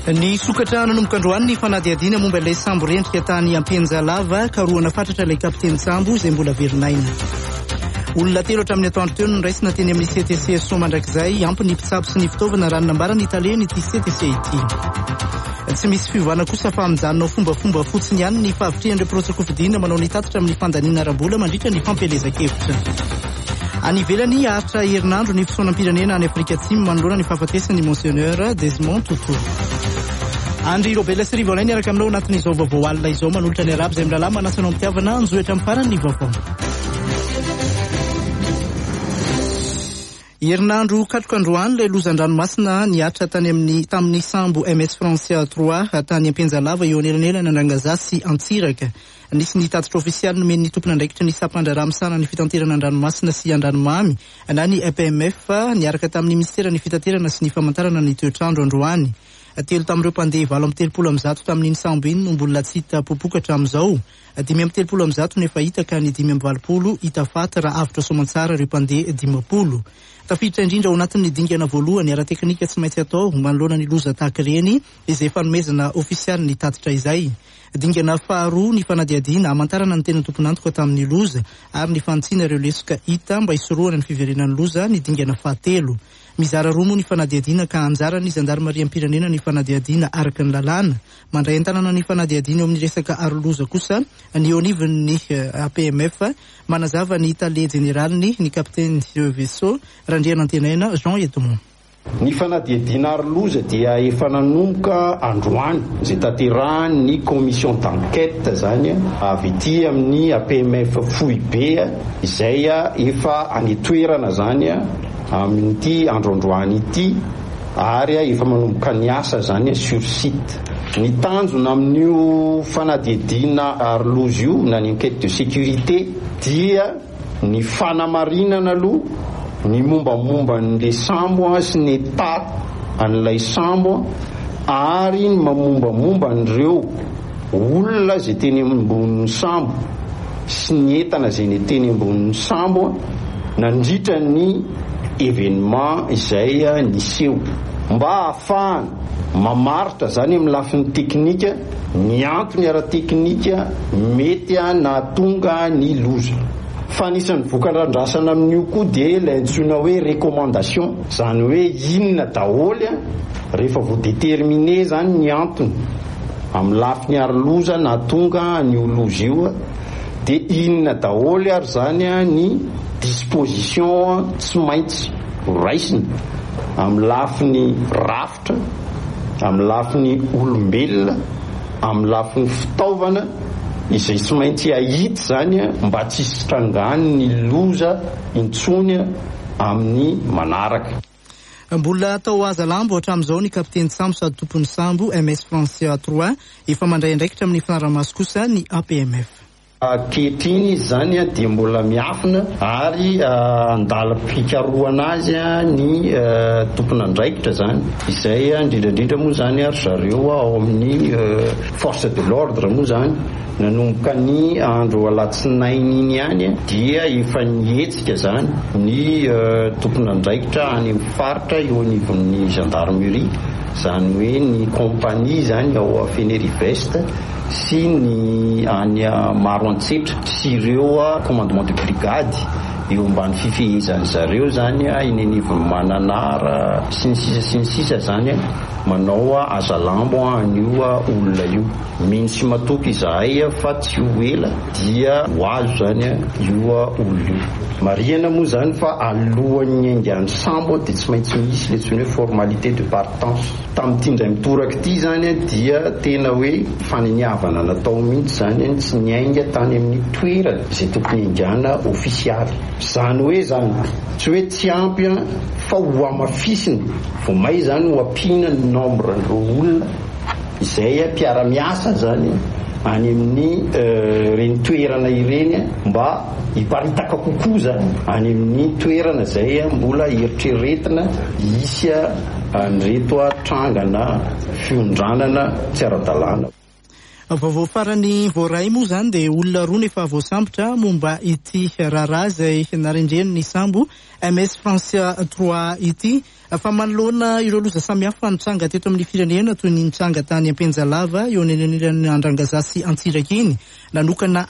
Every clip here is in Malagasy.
Ny sokatrano nomokandroany ny fanadiadiana momba ilay sambo rendrika tany Ampianjalava ka roana fatratra ilay kapiteny Sambo izay mbola verinaina. Olona telo hatramin'ny atoandro teo no raisina teny amin'ny CTC Soma mandrakizay ampy ny mpitsabo sy ny fitaovana raha nambarany italien ity CTC ity. Tsy misy fivana kosa fa mijanonao fombafomba fotsiny ihany ny fahavitrihan'ireo prosakofidina manao ny tatitra amin'ny fandaniana ara-bola mandritra ny fampelezan-kevitra. Any ivelany aritra herinandro ny fisoanam-pirenena any Afrika Atsimo manoloana ny fahafatesan'ny Monseigneur Desmond Tutu. Andry Robela sy Rivolay niaraka aminao anatin'izao vaovao alina izao manolotra ny arabo izay milalama manasanao mitiavana anjohitra amin'ny farany ny vaovao. Herinandro katrokandroany ilay lozan-dranomasina niatra tamin'ny sambo MS Francia 3 tany Ampianjalava eo anelanelana Andrangazazy Antsiraka. Nisy ny tatitra ofisialy nomeny ny tompona andraikitra ny sapandrara misana ny fitanterana an-dranomasina sy an-dranomamy na ny EPMF niaraka tamin'ny ministera ny fitanterana sy ny famantarana ny toetrandro androany. Telo tamin'ireo mpandeha 730 tamin'iny sambo iny no mbola tsy hita popokatra amin'izao. 530 nefa hita ka ny 520 hita faty raha avitra soamantsara ireo mpandeha 50. Tafiditra indrindra ao anatin'ny dingana voalohany ara-teknika tsy maintsy atao manoloana ny loza tahaka ireny izay fanomezana ofisialy ny tatitra izay. Dingana faharoa ny fanadiadiana hamantarana ny tena tompon'antoka tamin'ny loza ary ny fantsiana ireo lesoka hita mba hisoroana ny fiverenan'ny loza ny dingana fahatelo. Mizara roa moa ny fanadiadiana ka anjara ny zandarmariam-pirenena ny fanadiadiana araka ny lalàna. Mandray an-tanana ny fanadiadiana eo amin'ny resaka aro-loza kosa ny eo anivon'ny APMF manazava ny Italie Generaliny ny kapiteny Vaisseau randriana antenaina Jean Edmond. Ny fanadiadiana aro-loza dia efa nanomboka androany izay tanterahany commission d'enquête zany avy ety amin'ny APMF Foibe izay efa anetoerana zany amin'ity androandroany ity ary efa manomboka ny asa zany sur site. Ny tanjona amin'io fanadiadiana aro-loza io na ny enquête de sécurité dia ny fanamarinana aloha ny mombamomba n'ilay sambo sy ny état an'ilay sambo ary ny mamombamomba n'ireo olona izay teny ambonin'ny sambo sy ny entana izay ny teny ambonin'ny sambo nandritra ny événement izay niseho mba ahafahana mamaritra zany amin'ny lafin'ny teknika ny antony ara-teknika mety nahatonga ny loza. Fa anisan'ny voka-drandrasana amin'io koa dia ilay antsoina hoe recommandation, zany hoe inona daholy rehefa voadetermine zany ny antony amin'ny lafiny aro-loza nahatonga ny loza io dia inona daholy ary zany ny disposition tsy maintsy raisina amin'ny lafiny rafitra, amin'ny lafiny olombelona, amin'ny lafiny fitaovana izay tsy maintsy ahita zany mba tsy sitrangany ny loza intsony amin'ny manaraka. Mbola tao aza lambo hatramin'izao ny kapiteny Sambo sady tompon'ny sambo MS Francia 3 efa mandray andraikitra amin'ny fanaramaso kosa ny APMF. Ankehitriny zany dia mbola miafina ary andala-pikaroana azy ny tompon'andraikitra zany izay indrindrandrindra moa zany ary zareo ao amin'ny force de l'ordre moa zany nanomboka ny andro alatsinainy iny ihany dia efa nihetsika zany ny tompon'andraikitra any amin'ny faritra eo anivon'ny gendarmerie zany hoe ny kompania zany ao Fenerive sy ny any Maro Antsetra sy ireo commandement de brigade eo ambany fifehezany zareo zany eny anivon'ny Mananara sy ny sisa zany manao azalambo an'io olona io. Mino sy matoky izahay fa tsy ho ela dia ho azo zany io olona io. Marihana moa zany fa alohan'ny andiany sambo dia tsy maintsy misy le tsony hoe formalité de partance. Tamin'ity indray mitoraka ity zany dia tena hoe faniniavana natao mihitsy zany tsy niainga tany amin'ny toerana izay tokony indiana ofisialy. Zany hoe zany tsy hoe tsy ampy fa ho amafisina vao may zany ho ampina ny nombre n'ireo olona izay mpiara-miasa zany any amin'ny reny toerana ireny mba hiparitaka kokoa zany any amin'ny toerana izay mbola eritreretina hisy an'ireto trangana fiondranana tsy ara-dalàna. Vaovao farany voaray moa zany dia olona roa efa voasambotra momba ity raharaha izay narendreny ny sambo MS Francia 3 ity. Fa manoloana ireo loza samihafa nitranga teto amin'ny firenena toy ny nitranga tany Ampenjalava eo anelanelan'ny Andrangazazy Antsiraka iny. Nanokana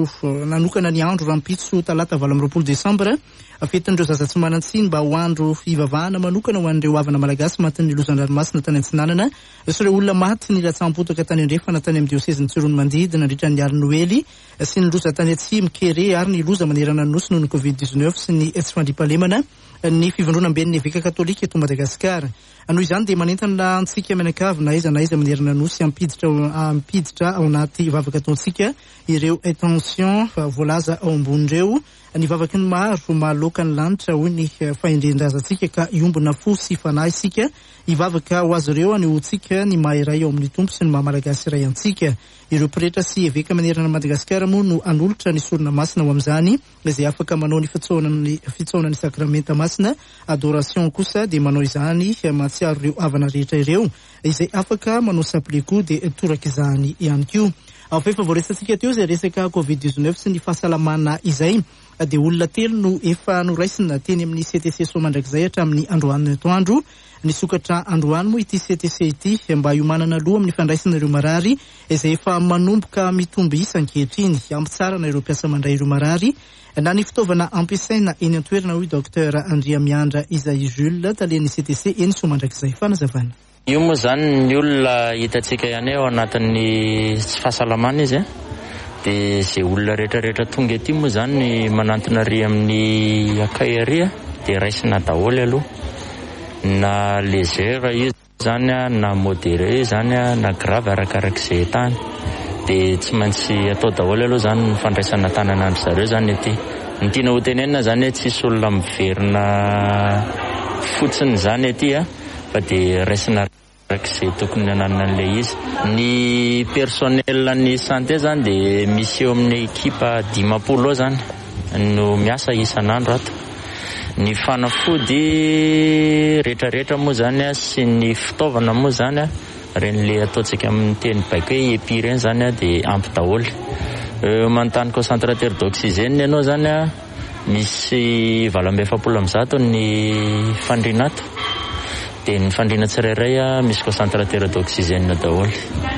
ny andro rampitso talata 20 Desambra fetin'ireo zaza tsy manan-tsiny mba ho andro fivavahana manokana ho an'ireo havana malagasy matin'ny lozan-dranomasina tany Antsinanana sy ireo olona maty ny latsampotaka tany andrefana tany amin'ny dioseziny Tsironimandidina nandritra ny ary Noely sy ny loza tany Atsimo Kere ary ny loza manerana ny nosy noho ny Covid-19 sy ny tsy fandriampahalemana ny fivondronam-ben'ny Eveka Katolika eto Madagasikara. Noho izany dia manentana antsika mianakavy na iza manerana nosy ampiditra ao anaty vavaka ataontsika ireo intention voalaza ao ambonireo ny vavaky ny maro mahaloaka ny lanitra hoy ny fahendren-drazantsika ka iombona fo sy fanahy isika hivavaka ho azy ireo anehoantsika ny maha-iray ao amin'ny tompo sy ny maha-malagasy iray antsika. Ireo pretra sy Eveka manerana Madagasikara moa no anolotra ny sorona masina ao amin'izany izay afaka manao ny fitsaonany sakramenta masina adoration kosa dia manao izany mahatsiaro ireo havana rehetra ireo izay afaka manao sapleko dia toraka izany ihany koa. Ao fa efa voaresantsika teo izay resaka Covid-19 sy ny fahasalamana izay dia olona telo no efa noraisina teny amin'ny CTC Soamandrakizay hatramin'ny androany atoandro. Nisokatra androany moa ity CTC ity mba hiomanana aloha amin'ny fandraisana ireo marary izay efa manomboka mitombo isa ankehitriny ampitsarana ireo mpiasa mandray ireo marary na ny fitaovana ampiasaina eny an-toerana hoy Dr Andria Miandra Isaïe Jules talian'ny CTC eny Soamandrakizay. Fanazavana. Io moa zany ny olona hitantsika ihany ao anatin'ny tsy fahasalamana izy dia izay olona rehetrarehetra tonga ety moa zany manantona ary amin'ny akay ary dia raisina daholo aloha na légère io zany na modéré zany na grave arakarak'izay tany dia tsy maintsy atao daholo aloha zany ny fandraisana tanan'andro zareo zany ety. Ny tiana ho tenenina zany hoe tsisy olona miverina fotsiny zany ety fa dia raisina arak'izay tokony ananana an'ilay izy. Ny personnel ny santé zany dia misy eo amin'ny ekipa 10 ao zany no miasa isan'andro ato. Ny fanafody rehetrarehetra moa zany sy ny fitaovana moa zany ren'le ataontsika amin'ny teny baiko hoe epi reny zany dia ampy daholo. Manontany concentrateur d'oxygène ianao zany misy 2700 ny fandriana ato dia ny fandriana tsirairay misy concentrateur d'oxygène daholo.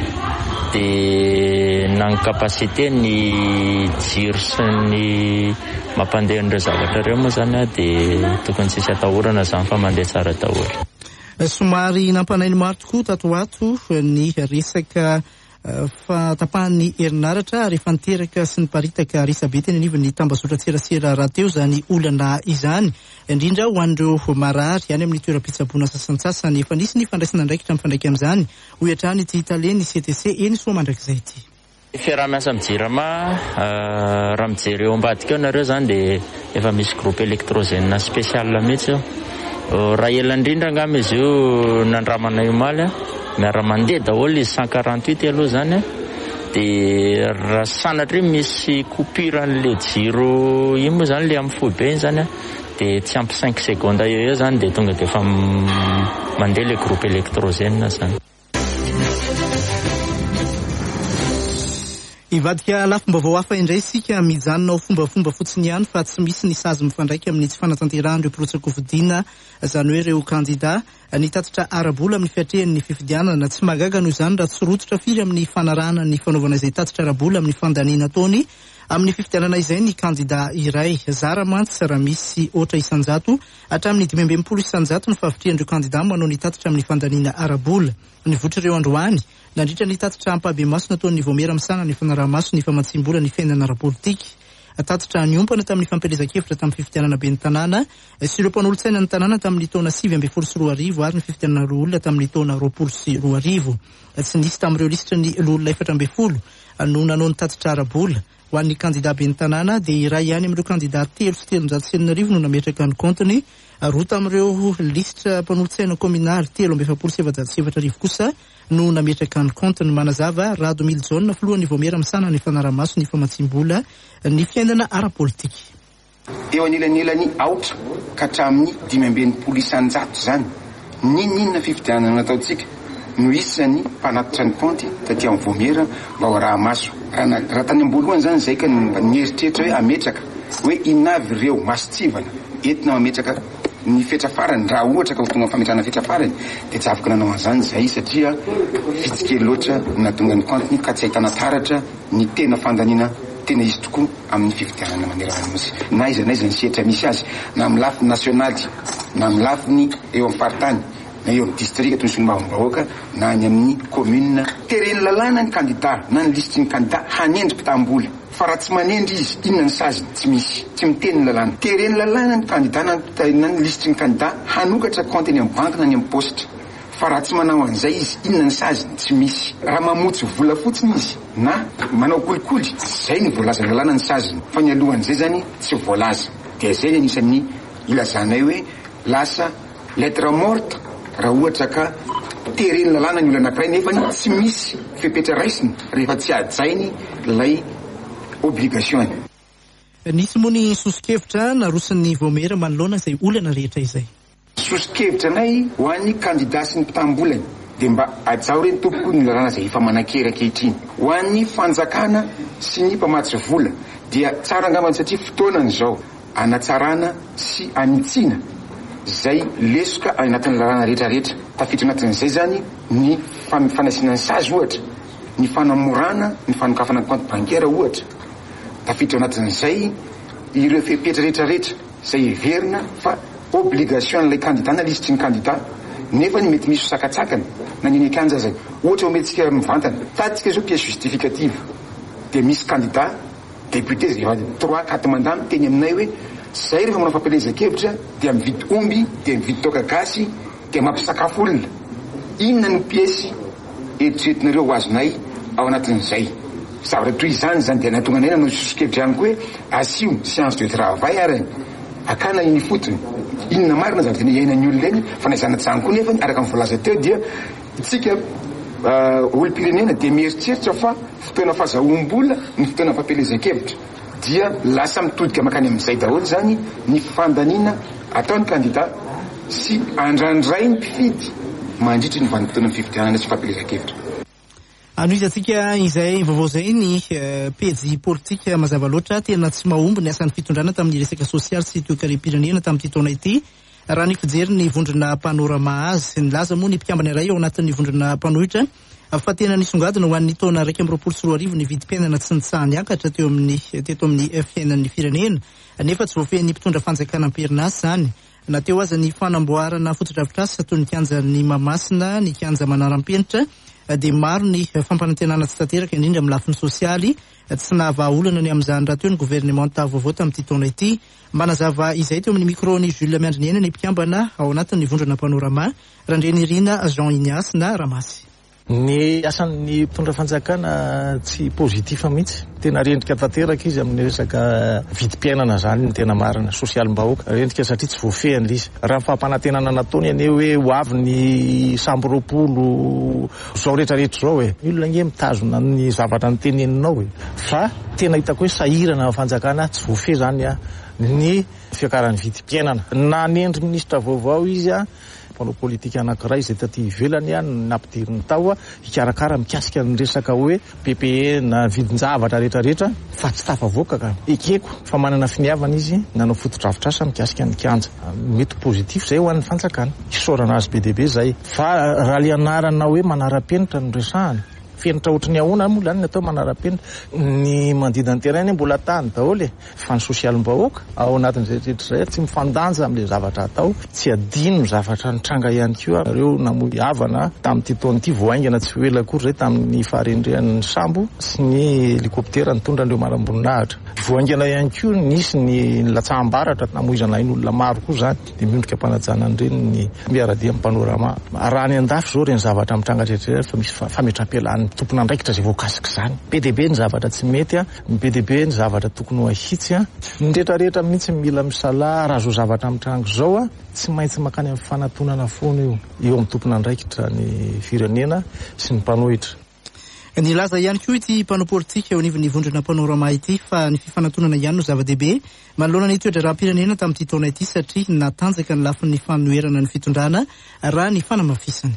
Dia na ny capacité ny jiro sy ny mampandeha an'ireo zavatra ireo moa zany dia tokony tsisy atahorana zany fa mandeha tsara daholo. Somary nampanainy maro tokoa tato ato ny resaka fatapahan'ny herinaratra rehefa niteraka sy ny paritaka risabe teny anivon'ny tambazotra tserasera raha teo zany olana izany indrindra ho an'ireo marary any amin'ny toeram-pitsaboana sasantsasany efa nisy ny fandraisana ndraikitra mifandraiky amin'izany ho hatrany ity italeny CTC eny Soamandrakizay ity. Fiaraha-miasa mijirama raha mijery eo ambadika eo nareo zany dia efa misy groupe électrogène spécial mihitsy eo. Raha ela indrindra angamba izy io nandramana omaly miara-mandeha daholo izy 148 aloha zany dia raha sanatry misy coupure an'le jiro io moa zany le amin'ny fohy be iny zany dia tsy ampy 5 secondes eo zany dia tonga dia efa mandeha le groupe électrogène zany. Ivadika lafim-baovao hafa indray isika mijanona ao fombafomba fotsiny ihany fa tsy misy ny sazy mifandraiky amin'ny tsy fanatanterahana ireo pirotsakovidina izany hoe ireo kandida nitatitra arabola amin'ny fiatrehan'ny fifidianana tsy magaga noho izany raha tsy rototra firy amin'ny fanarahana ny fanaovana izay tatitra arabola amin'ny fandaniana taony amin'ny fifidianana izay ny kandida iray zara mantsy raha misy ohatra isanjato hatramin'ny 520 isanjato ny fahavitrihan'ireo kandida manao ny tatitra amin'ny fandaniana arabola. Ny votra ireo androany nandritra ny tatitra ampabe maso nataon'ny Vomera Misana ny fanaraha-maso ny famatsimbola ny fiainana ara-politika. Tatitra niompana tamin'ny fampelezan-kevitra tamin'ny fifidianana ben'ny tanàna sy ireo mpanolo-tsaina ny tanàna tamin'ny taona 740 ary ny fifidianana olona tamin'ny taona 20 Tsy nisy tamin'ireo lisitra ny olona 440 no nanao ny tatitra arabola ho an'ny kandida ben'ny tanàna dia iray ihany amin'ireo kandida 3 sy 309 no nametraka ny kontiny. Roa tamin'ireo lisitra mpanolo-tsaina kominaly 377 kosa no nametraka ny kontiny manazava Radomil John filohan'ny Vomera Misana ny fanaraha-maso ny famatsimbola ny fiainana ara-politika. Eo anilanelany aotra ka hatramin'ny 520 isanjato zany ninona fifidianana nataontsika no isany mpanatitra ny ponty taty amin'ny Voamera mba ho raha maso. Raha tany amboloany zany zay ka nieritreritra hoe ametraka hoe inavy ireo masitsivana entina mametraka ny fetra farany raha ohatra ka ho tonga fametrana fetra farany dia tsy afaka nanao an'izany zay satria vitsikely loatra nahatonga ny compteny ka tsy ahitana taratra ny tena fandaniana tena izy tokoa amin'ny fifidianana manerana mihitsy na iza na iza ny sehatra misy azy na amin'ny lafiny nasionaly na amin'ny lafiny eo amin'ny faritany na eo amin'ny distrika toy ny solombavam-bahoaka na any amin'ny commune. Tereny lalàna ny candidat na ny listy ny candidat hanendry mpitambola fa raha tsy manendry izy inona ny saziny tsy misy tsy miteny ny lalàna. Tereny lalàna ny candidat na ny listy ny candidat hanokatra compte ny amin'ny banque na ny amin'ny poste fa raha tsy manao an'izay izy inona ny saziny tsy misy. Raha mamotsy vola fotsiny izy na manao kolikoly zay ny voalaza ny lalàna ny saziny fa ny alohan'izay zany tsy voalaza. Dia zay anisan'ny ilazanay hoe lasa lettre morte raha ohatra ka tereny lalàna ny olona anankiray nefa tsy misy fepetra raisiny rehefa tsy ajainy ilay obligation. Nisy moa ny sosikevitra narosin'ny Voamera manoloana izay olana rehetra izay. Sosikevitra anay ho an'ny candidat sy ny mpitambolany dia mba ajao reny tompoko ny lalàna izay efa manan-kery ankehitriny. Ho an'ny fanjakana sy ny mpamatsy vola dia tsara angambany satria fotoanany izao anatsarana sy anitsiana zay lesoka anatin'ny lalàna rehetrarehetra. Tafiditra anatin'izay zany ny fanasiana ny sazy ohatra, ny fanamorana ny fanokafana ny compte bancaire ohatra. Tafiditra anatin'izay ireo fepetra rehetrarehetra zay heverina fa obligation n'ilay candidat na listy ny candidat nefa ny mety misy sakatsakana na ny ekanja zay ohatra ho metsika mivantana tatsika zao pièce justificative dia misy candidat député zay 3-4 mandamy teny aminay hoe zay rehefa manao fampelezan-kevitra dia mividy omby dia mividy toaka gasy dia mampisakafo olona. Inona ny pièce eritreretinareo ho azonay ao anatin'izay zavatra toy izany zany dia nahatonga anay nanao sosikevitra ihany koa hoe asio séance de travail arany akana iny fotony inona marina zavatra tena iainan'ny olona eny fa naizana tsany koa nefa araka amin'ny voalaza teo dia itsika olo-pirenena dia mieritreritra fa fotoana fahazahoam-bola ny fotoana fampelezan-kevitra dia lasa mitodika makany amin'izay daholo zany ny fandaniana ataon'ny candidat sy andrandray ny mpifidy mandritry ny vanim-potoana ny fifidianana sy fampelezan-kevitra. Anoizatsika izay vaovao zay ny pejy politika mazava loatra tena tsy mahomby ny asan'ny fitondrana tamin'ny resaka sosialy sy toe-karem-pirenena tamin'ity taona ity raha ny fijery ny vondrona panorama azy. Nilaza moa ny mpikambana iray ao anatin'ny vondrona mpanohitra fa tena nisongadina ho an'ny taona 2024 ny vidim-piainana tsy nitsahany akatra teto amin'ny fiainan'ny firenena nefa tsy voafehin'ny mpitondra fanjakana am-perinasy zany. Nateo aza ny fanamboarana fotodrafitrasa toy ny kianjan'ny Mahamasina, ny kianja Manaram-penitra dia maro ny fampanantenana tsy tanteraka indrindra amin'ny lafiny sosialy tsy nahavaolana ny amin'izany raha teo ny gouvernemanta vaovao tamin'ity taona ity. Manazava izay teo amin'ny micro ny Jules Miandrinena ny mpikambana ao anatin'ny vondrona panorama Randreny Irina Jean Ignace na Ramasy. Ny asan'ny mpitondra fanjakana tsy pozitif mihitsy, tena rendrika tanteraka izy amin'ny resaka vidim-piainana zany ny tena marina sosialim-bahoaka rendrika satria tsy voafehany izy raha fampanantenana nataony ane hoe ho avy ny 120 zao rehetrarehetra zao ny olona nge mitazona ny zavatra nyteneninao fa tena hitako hoe sahirana fanjakana tsy voafehy zany ny fiakaran'ny vidim-piainana. Nanendry ministra vaovao izy mpanao politika anankiray izay taty ivelany nampidiriny tao hikarakara mikasika ny resaka hoe PPE na vidin-javatra rehetrarehetra fa tsy tafavoaka ka ekeko fa manana finiavana izy nanao fotodrafitrasa mikasika ny kianja mety pozitif zay ho an'ny fanjakana isaorana azy be dehibe zay fa raha le anarana hoe manara-penitra no resahany fenitra ohatry ny ahoana moa zany natao manara-penitra ny mandida ny terrain mbola tany daholo fa ny sosialim-bahoaka ao anatin'izay rehetra tsy mifandanja amin'ilay zavatra atao tsy adino zavatra nitranga ihany koa ireo namoy havana tamin'ity taon'ity voaingana tsy ho ela akory zay tamin'ny faharendrehan'ny sambo sy ny helikoptera nitondra andreo manam-boninahitra voaingana ihany koa nisy ny latsaham-baratra namoizana iny olona maro koa zany dia miondrika mpanajana an'ireny ny miaradia amin'ny panorama raha ny andafy zao reny zavatra mitranga rehetra fa misy fametram-pialany tompona andraikitra zay voakasika zany be dehibe ny zavatra tsy mety be dehibe ny zavatra tokony ho ahitsy ny rehetrarehetra mihitsy mila misala raha zao zavatra mitrango zao tsy maintsy makany amin'ny fanatonana foana eo amin'ny tompona andraikitra ny firenena sy ny mpanohitra. Nilaza ihany koa ity mpanao politika eo anivon'ny vondrona panorama ity fa ny fifanantonana ihany no zava-dehibe manoloana ny toetra raha-pirenena tamin'ity taona ity satria natanjaka ny lafin'ny fanoherana ny fitondrana raha ny fanamafisany.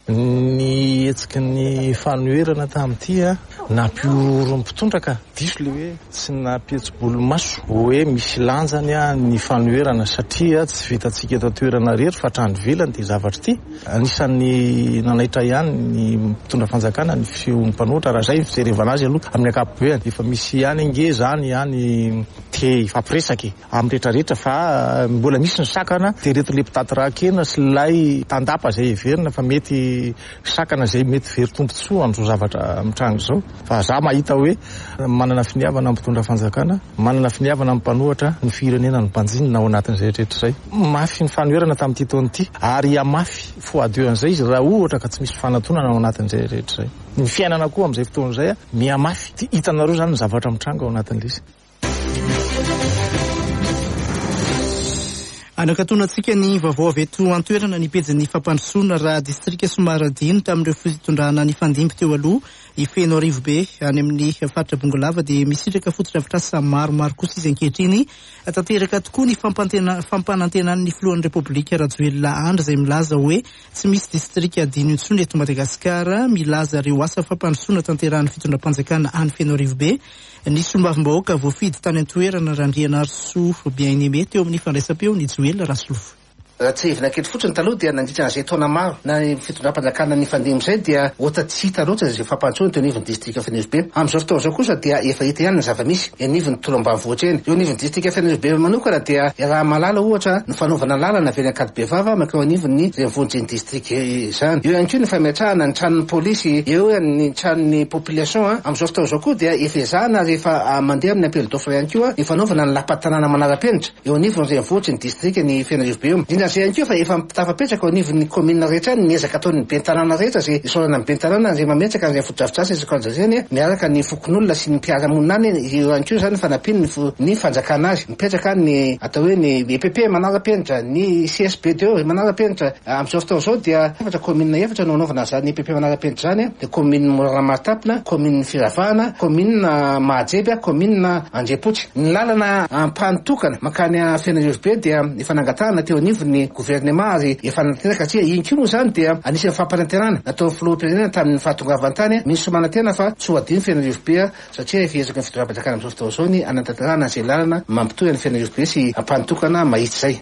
ny etsiky ny fanoerana tamin'ity nampioro mpitondraka diso le hoe tsy nampietsi-bolo-maso hoe misy lanjany ny fanoerana satria tsy vitantsika eto toerana rery fa hatrany velany dia zavatra ity anisan'ny nanaitra ihany ny mpitondra fanjakana ny fiony mpanoatra raha zay fijerevana azy aloha amin'ny akapobeany efa misy ihany nge zany te ifampiresaky amin'ny rehetrarehetra fa mbola misy ny sakana dia reto le mpitaty raha-kena sy lay tandapa zay everina fa mety sakana zay mety very tompontsoa am'izao zavatra amitrano zao fa za mahita hoe manana finiavana amin'ny mpitondra fanjakana manana finiavana amin'ny mpanoatra ny firenena ny mpanjinina ao anatin'izay rehetra zay mafy ny fanoerana tamin'ity taon'ity ary amafy foadeo an'izay izy raha ohatra ka tsy misy fanatonana ao anatin'izay rehetra zay ny fiainana koa amin'izay fotoan'izay miamafy ty hitanareo zany ny zavatra mitranga ao anatin'ilay izy. Anakatonantsika ny vaovao avy eto an-toerana ny pejin'ny fampandrosoana raha distrika Somaradino tamin'ireo fitondrana ny fandimby teo aloha ifeno arivo be any amin'ny faritra Bongolava dia misitraka fotodrafitrasa maromaro kosa izy ankehitriny tanteraka tokoa ny fampanantenan'ny filohan'ny Repoblika Rajoelina Andry izay milaza hoe tsy misy distrika adino intsony eto Madagasikara milaza ireo asa fampandrosoana tanterahan'ny fitondram-panjakana any feno arivo be ny sombavim-bahoaka voafidy tany an-toerana Randrianarso Bien-Aimé teo amin'ny fandraisam-peo ny Joel Rasolofo. Raha tsy hevina kely fotsiny taloha dia nandritra an'izay taona maro na fitondram-panjakana ny fandimby izay dia ohatra tsy hita loatra izay fampandrosoana teo anivon'ny distrika Feneribe. Amin'izao fotoana izao kosa dia efa hita ihany ny zava-misy anivon'ny tolo-ambanivohitra eny. Eo anivon'ny distrika Feneribe manokana dia raha malala ohatra ny fanaovana lalana avy any Ankadibevava mankeo anivon'ny renivohitr'ny distrika izany. Eo ihany koa ny fametrahana ny tranon'ny polisy, eo ny tranon'ny population. Amin'izao fotoana izao koa dia efa ezahana rehefa mandeha amin'ny appel d'offre ihany koa ny fanaovana ny lapatanana manara-penitra eo anivon'ny renivohitr'ny distrika ny Feneribe. Zay ihany koa fa efa tafapetraka ao anivon'ny commune rehetra ny miezaka ataon'ny bentanàna rehetra zay isorana ny bentanàna zay mametraka izay fotodrafitrasa isakanja zany miaraka ny fokon'olona sy ny mpiara-monina any eo ihany koa zany fanapiny ny fanjakana azy mipetraka ny atao hoe ny EPP manara-penitra ny CSPDO manara-penitra. Amin'izao fotoana izao dia efatra commune efatra no anaovana zany EPP manara-penitra zany de commune Moramatapina, commune Firavana, commune Mahajeby, commune Andriapotsy. Ny lalana ampanitokana makany Feneribe dia efa nangatahana teo anivon'ny gouvernement ary efa nateraka satria iny koa moa zany dia anisan'ny fampanantenana natao filoham-pirenena tamin'ny fahatongavantany misy somanantena fa tsy ho adiny Feneribe satria efa ezaka ny fitondram-panjakana amin'izao fotoana izao ny anatanterahana izay lalana mampitohy any Feneribe sy ampanitokana mahitsy zay.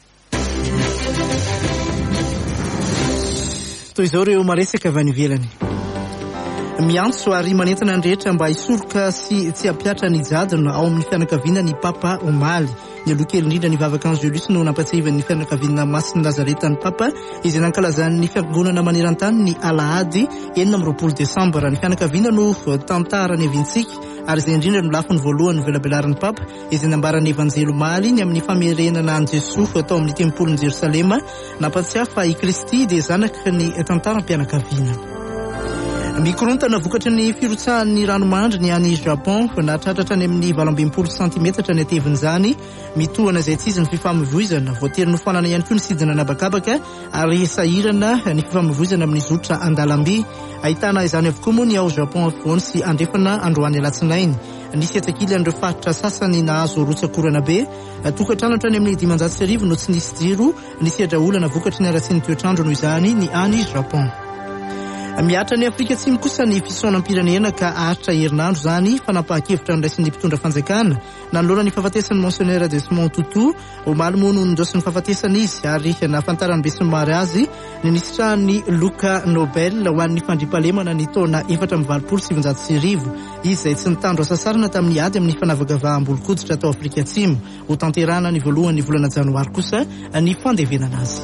Toy izao ireo maresaka avy any ivelany. Miantso ary manentana ny rehetra mba hisoroka sy tsy hampiatra ny jadona ao amin'ny fianakaviana ny Papa Omaly. Ny aloha kely indrindra ny vavakanjo Julius no nampatsivan'ny fianakaviana Masina Nazareta ny Papa izay nankalazan'ny fiangonana maneran-tany ny Alahady 20 Desambra. Ny fianakaviana no tantarany avintsika ary izay indrindra no lafiny voalohany velabelarin'ny Papa izay nambarany Evanjelo Omaly ny amin'ny famerenana an Jesosy atao amin'ny tempolin'i Jerosalema nampatsiahy fa i Kristy dia zanaka ny tantaram-pianakaviana. Mikorontana vokatry ny firotsahan'ny ranomandry ny any Japon nahatratratra any amin'ny 20 cm ny atevin'izany mitohana izay tsy izy ny fifamoivoizana voatery nofanana ihany koa ny sidina nabakabaka ary sahirana ny fifamoivoizana amin'ny zotra andalamby. Ahitana izany avokoa moa ny ao Japon afovoany sy andrefana androany alatsinainy. Nisy atsakily an'ireo faritra sasany nahazo rotsakorana be tokantrano hatrany amin'ny 500 no tsy nisy jiro nisy adraolana vokatry ny aratsiany toetrandro noho izany ny any Japon. Miatra ny Afrika Atsimo kosa ny fisaonam-pirenena ka ahatra herinandro zany fanapahan-kevitra niraisin'ny mpitondra fanjakana nanolona ny fahafatesan'ny Monseigneur Desmond Tutu Omaly moa no nindosy ny fahafatesana izy ary nahafantarany be somary azy ny nisitrahany Loka Nobel ho an'ny fandriampahalemana ny taona 420 izy izay tsy nitandro asasarana tamin'ny ady amin'ny fanavakavaha-ambolo-koditra atao Afrika Atsimo ho tanterana ny voalohan'ny volana janoary kosa ny fandevenana azy.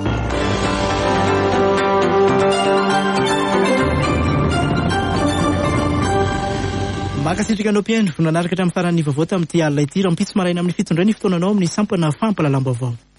Makasitrika anao mpiaino nanaraka hatramin'ny faran'ny vaovao tamin'ity alina ity raha mpitso maraina amin'ny fitondray ny fotoananao amin'ny sampana fampalalam-baovao.